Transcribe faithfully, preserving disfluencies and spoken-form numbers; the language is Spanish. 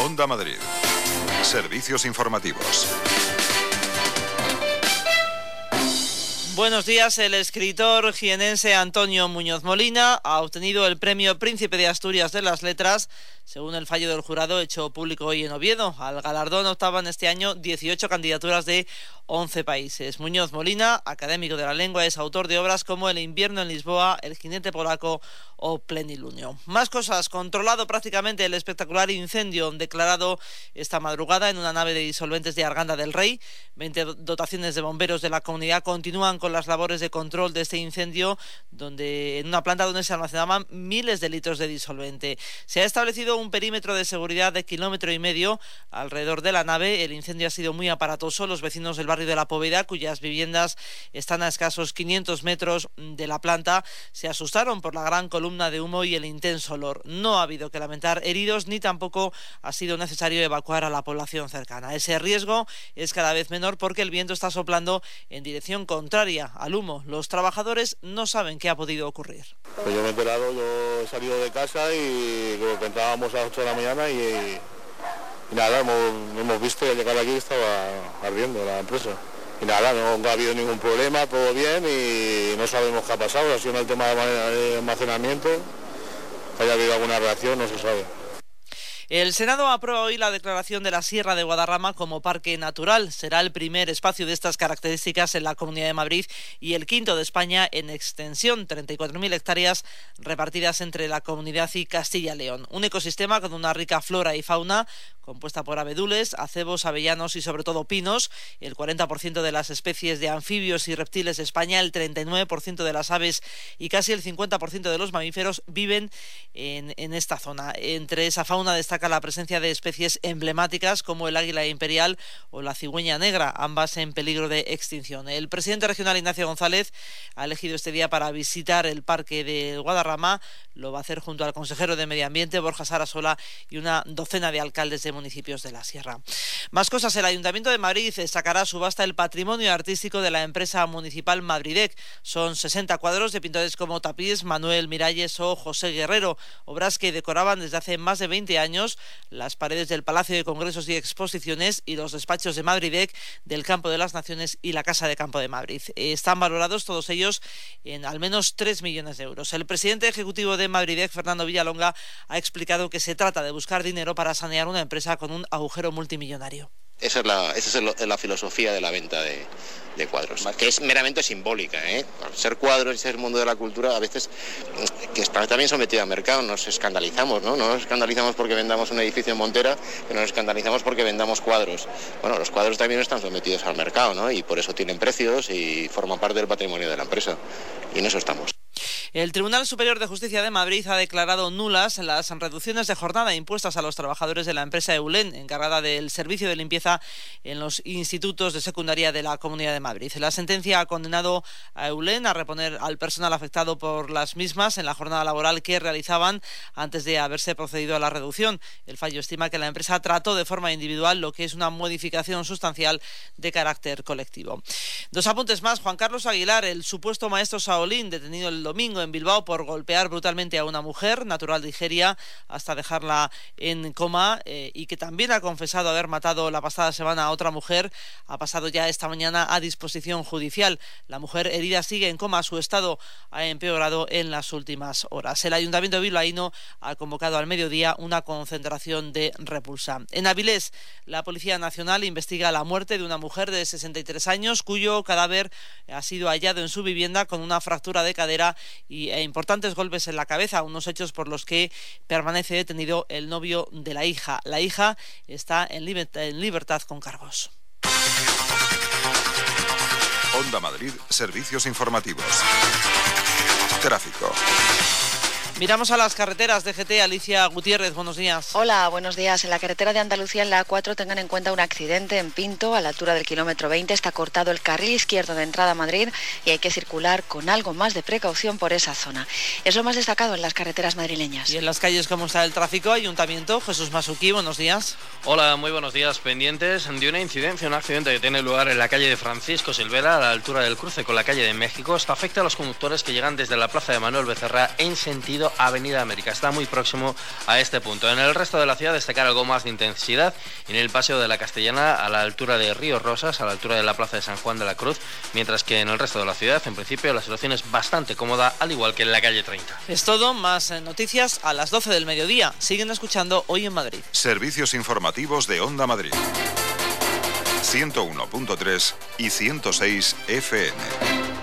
Onda Madrid. Servicios informativos. Buenos días. El escritor jienense Antonio Muñoz Molina ha obtenido el premio Príncipe de Asturias de las Letras, según el fallo del jurado hecho público hoy en Oviedo. Al galardón optaban este año dieciocho candidaturas de once países. Muñoz Molina, académico de la lengua, es autor de obras como El invierno en Lisboa, El jinete polaco o Plenilunio. Más cosas. Controlado prácticamente el espectacular incendio declarado esta madrugada en una nave de disolventes de Arganda del Rey. veinte dotaciones de bomberos de la comunidad continúan con las labores de control de este incendio, donde en una planta donde se almacenaban miles de litros de disolvente. Se ha establecido un perímetro de seguridad de kilómetro y medio alrededor de la nave. El incendio ha sido muy aparatoso. Los vecinos del barrio de La Poveda, cuyas viviendas están a escasos quinientos metros de la planta, se asustaron por la gran columna de humo y el intenso olor. No ha habido que lamentar heridos ni tampoco ha sido necesario evacuar a la población cercana. Ese riesgo es cada vez menor porque el viento está soplando en dirección contraria al humo. Los trabajadores no saben qué ha podido ocurrir. Pues yo me he enterado, yo he salido de casa y creo que entrábamos a las ocho de la mañana y, y nada, hemos, hemos visto que al llegar aquí estaba ardiendo la empresa. Y nada, no ha habido ningún problema, todo bien y no sabemos qué ha pasado. Ha sido el tema de almacenamiento, que haya habido alguna reacción, no se sabe. El Senado aprueba hoy la declaración de la Sierra de Guadarrama como parque natural. Será el primer espacio de estas características en la Comunidad de Madrid y el quinto de España en extensión, treinta y cuatro mil hectáreas repartidas entre la Comunidad y Castilla y León. Un ecosistema con una rica flora y fauna compuesta por abedules, acebos, avellanos y sobre todo pinos. El cuarenta por ciento de las especies de anfibios y reptiles de España, el treinta y nueve por ciento de las aves y casi el cincuenta por ciento de los mamíferos viven en, en esta zona. Entre esa fauna destaca la presencia de especies emblemáticas como el águila imperial o la cigüeña negra, ambas en peligro de extinción. El presidente regional Ignacio González ha elegido este día para visitar el parque de Guadarrama. Lo va a hacer junto al consejero de Medio Ambiente, Borja Sarasola, y una docena de alcaldes de municipios de la Sierra. Más cosas. El Ayuntamiento de Madrid sacará a subasta el patrimonio artístico de la empresa municipal Madridec. Son sesenta cuadros de pintores como Tapís, Manuel Miralles o José Guerrero, obras que decoraban desde hace más de veinte años las paredes del Palacio de Congresos y Exposiciones y los despachos de Madridec, del Campo de las Naciones y la Casa de Campo de Madrid. Están valorados todos ellos en al menos tres millones de euros. El presidente ejecutivo de Madridec, Fernando Villalonga, ha explicado que se trata de buscar dinero para sanear una empresa con un agujero multimillonario. Esa es la, esa es la filosofía de la venta de, de cuadros, que es meramente simbólica, ¿eh? Al ser cuadros y ser mundo de la cultura, a veces que está también sometido al mercado, nos escandalizamos, ¿no? No nos escandalizamos porque vendamos un edificio en Montera, pero nos escandalizamos porque vendamos cuadros. Bueno, los cuadros también están sometidos al mercado, ¿no? Y por eso tienen precios y forman parte del patrimonio de la empresa. Y en eso estamos. El Tribunal Superior de Justicia de Madrid ha declarado nulas las reducciones de jornada impuestas a los trabajadores de la empresa Eulen, encargada del servicio de limpieza en los institutos de secundaria de la Comunidad de Madrid. La sentencia ha condenado a Eulen a reponer al personal afectado por las mismas en la jornada laboral que realizaban antes de haberse procedido a la reducción. El fallo estima que la empresa trató de forma individual, lo que es una modificación sustancial de carácter colectivo. Dos apuntes más. Juan Carlos Aguilar, el supuesto maestro Shaolin, detenido el domingo en Bilbao por golpear brutalmente a una mujer natural de Nigeria hasta dejarla en coma eh, y que también ha confesado haber matado la pasada semana a otra mujer, ha pasado ya esta mañana a disposición judicial. La mujer herida sigue en coma, su estado ha empeorado en las últimas horas. El Ayuntamiento bilbaíno ha convocado al mediodía una concentración de repulsa. En Avilés, la Policía Nacional investiga la muerte de una mujer de sesenta y tres años cuyo cadáver ha sido hallado en su vivienda con una fractura de cadera y e importantes golpes en la cabeza, unos hechos por los que permanece detenido el novio de la hija. La hija está en libertad, en libertad con cargos. Onda Madrid, servicios informativos. Tráfico. Miramos a las carreteras. D G T, Alicia Gutiérrez, buenos días. Hola, buenos días. En la carretera de Andalucía, en la A cuatro, tengan en cuenta un accidente en Pinto, a la altura del kilómetro veinte. Está cortado el carril izquierdo de entrada a Madrid y hay que circular con algo más de precaución por esa zona. Es lo más destacado en las carreteras madrileñas. Y en las calles, ¿cómo está el tráfico? Ayuntamiento, Jesús Masuquí, buenos días. Hola, muy buenos días. Pendientes de una incidencia, un accidente que tiene lugar en la calle de Francisco Silvera, a la altura del cruce con la calle de México. Esto afecta a los conductores que llegan desde la plaza de Manuel Becerra en sentido sentido Avenida América. Está muy próximo a este punto. En el resto de la ciudad destacar algo más de intensidad en el Paseo de la Castellana, a la altura de Río Rosas, a la altura de la Plaza de San Juan de la Cruz, mientras que en el resto de la ciudad, en principio, la situación es bastante cómoda, al igual que en la calle treinta. Es todo, más noticias a las doce del mediodía. Siguen escuchando Hoy en Madrid. Servicios informativos de Onda Madrid. ciento uno punto tres y ciento seis F M.